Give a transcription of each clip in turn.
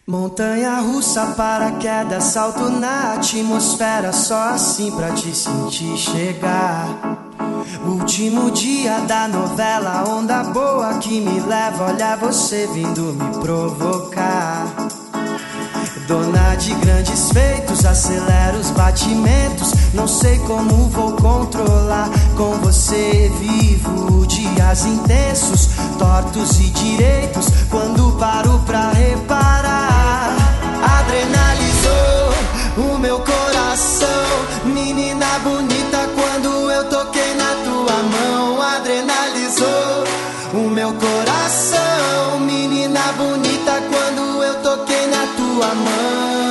Montanha-russa, paraquedas, salto na atmosfera, só assim pra te sentir chegar. Último dia da novela, onda boa que me leva, olha você vindo me provocar. Dona de grandes feitos, acelera os batimentos, não sei como vou controlar. Com você vivo dias intensos, tortos e direitos, quando paro pra reparar. Adrenalizou o meu coração, menina bonita, quando eu toquei na tua mão. Adrenalizou o meu coração, menina bonita, quando eu toquei na tua mão.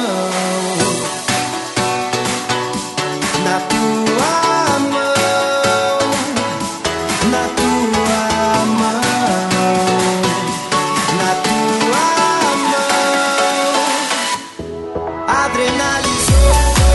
Na tua mão, na tua mão, na tua mão. Adrenalizou.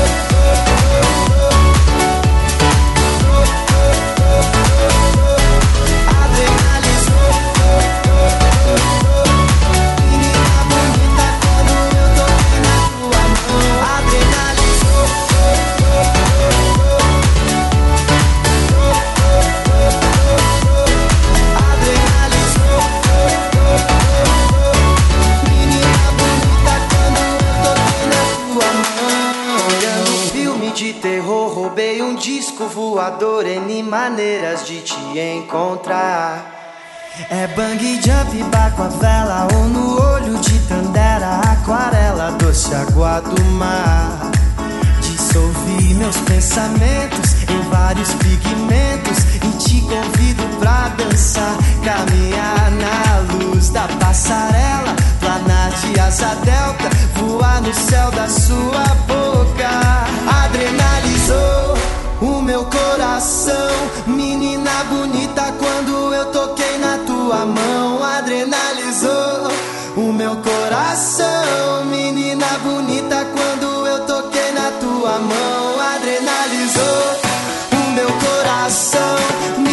De terror, roubei um disco voador, N maneiras de te encontrar. É bang jump, barco a vela, ou no olho de Tandera, aquarela, doce água do mar. Dissolvi meus pensamentos em vários pigmentos e te convido pra dançar, caminhar na luz da passarela, planar de asa delta, voar no céu da sua boca. Adrenalizou o meu coração, menina bonita, quando eu toquei na tua mão. Adrenalizou o meu coração, menina bonita, quando eu toquei na tua mão. Adrenalizou o meu coração.